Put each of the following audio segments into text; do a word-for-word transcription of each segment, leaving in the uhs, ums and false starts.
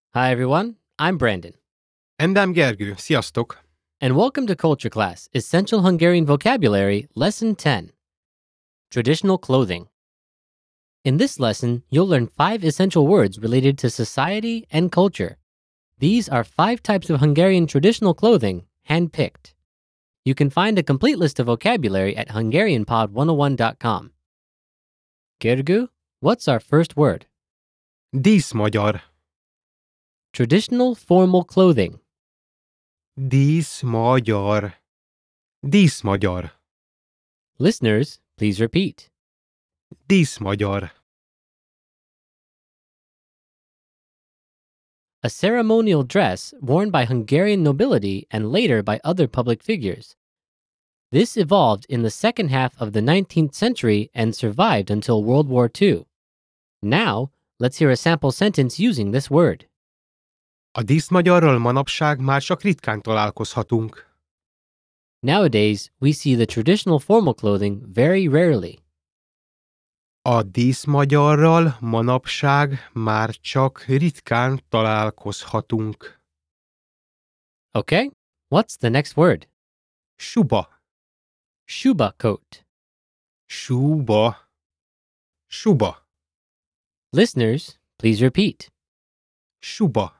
Hi everyone, I'm Brandon, And I'm Gergő. Sziasztok! and welcome to Culture Class, Essential Hungarian Vocabulary, Lesson ten. Traditional Clothing. In this lesson, you'll learn five essential words related to society and culture. These are five types of Hungarian traditional clothing, handpicked. You can find a complete list of vocabulary at hungarian pod one oh one dot com. Gergő, what's our first word? Díszmagyar. Traditional formal clothing. Díszmagyar. Díszmagyar. Listeners, please repeat. Díszmagyar. A ceremonial dress worn by Hungarian nobility and later by other public figures. This evolved in the second half of the nineteenth century and survived until World War Two. Now, let's hear a sample sentence using this word. A díszmagyarral manapság már csak ritkán találkozhatunk. Nowadays, we see the traditional formal clothing very rarely. A díszmagyarral manapság már csak ritkán találkozhatunk. Okay, what's the next word? Suba. Shuba coat. Suba. Suba. Listeners, please repeat. Suba.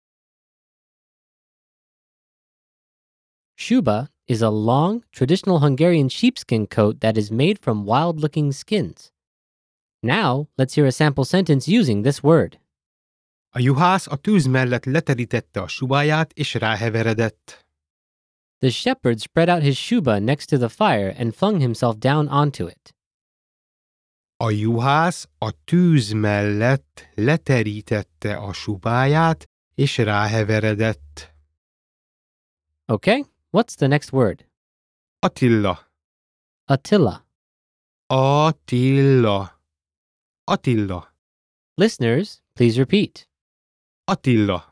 Shuba is a long, traditional Hungarian sheepskin coat that is made from wild-looking skins. Now, let's hear a sample sentence using this word. A juhász a tűz mellett leterítette a subáját és ráheveredett. The shepherd spread out his shuba next to the fire and flung himself down onto it. A juhász a tűz mellett leterítette a subáját és ráheveredett. Okay, what's the next word? Attila. Attila. Attila. Attila. Listeners, please repeat. Attila.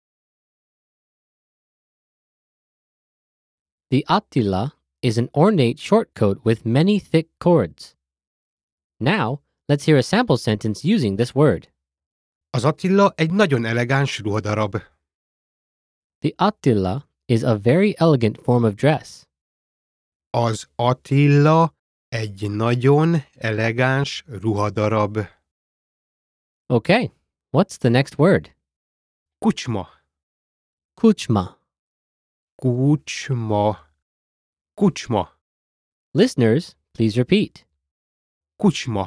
The Attila is an ornate short coat with many thick cords. Now, let's hear a sample sentence using this word. Az Attila egy nagyon elegáns ruhadarab. The Attila is a very elegant form of dress. Az Attila egy nagyon elegáns ruhadarab. Okay, what's the next word? Kucsma. Kuchma. Kucsma. Kucsma. Listeners, please repeat. Kucsma.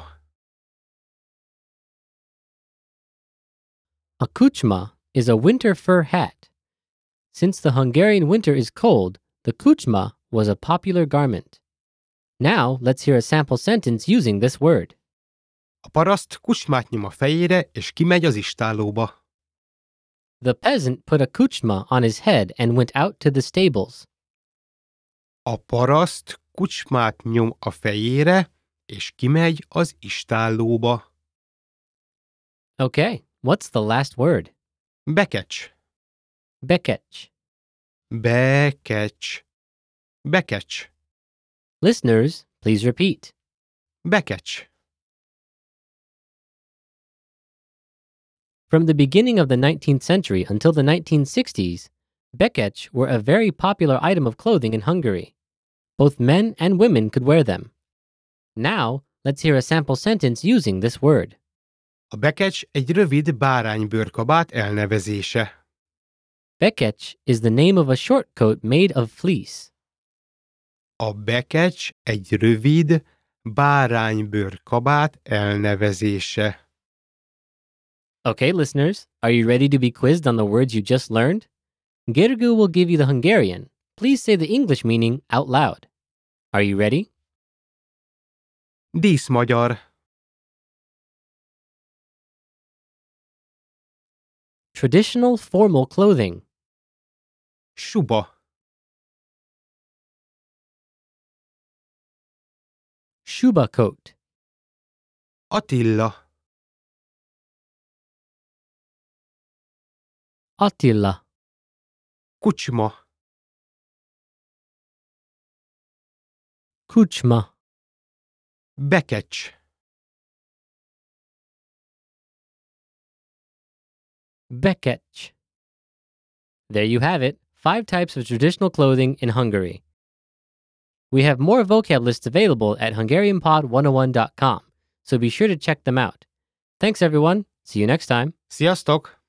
A kuchma is a winter fur hat. Since the Hungarian winter is cold, the kuchma was a popular garment. Now, let's hear a sample sentence using this word. A paraszt kucsmát nyom a fejére és kimegy az istállóba. The peasant put a kuchma on his head and went out to the stables. A paraszt kucsmát nyom a fejére, és kimegy az istállóba. Okay, what's the last word? Bekecs. Bekech. Bekecs. Bekecs. Listeners, please repeat. Bekecs. From the beginning of the nineteenth century until the nineteen sixties, bekech were a very popular item of clothing in Hungary. Both men and women could wear them. Now, let's hear a sample sentence using this word. A bekecs egy rövid báránybőrkabát elnevezése. Bekech is the name of a short coat made of fleece. A bekecs egy rövid báránybőrkabát elnevezése. Okay, listeners, are you ready to be quizzed on the words you just learned? Gergő will give you the Hungarian. Please say the English meaning out loud. Are you ready? Díszmagyar. Traditional formal clothing. Suba. Shuba coat. Attila. Attila. Kucsma. Kuchma. Bekecs. Bekec. There you have it, five types of traditional clothing in Hungary. We have more vocab lists available at Hungarian Pod one oh one dot com, so be sure to check them out. Thanks everyone. See you next time. Sziasztok!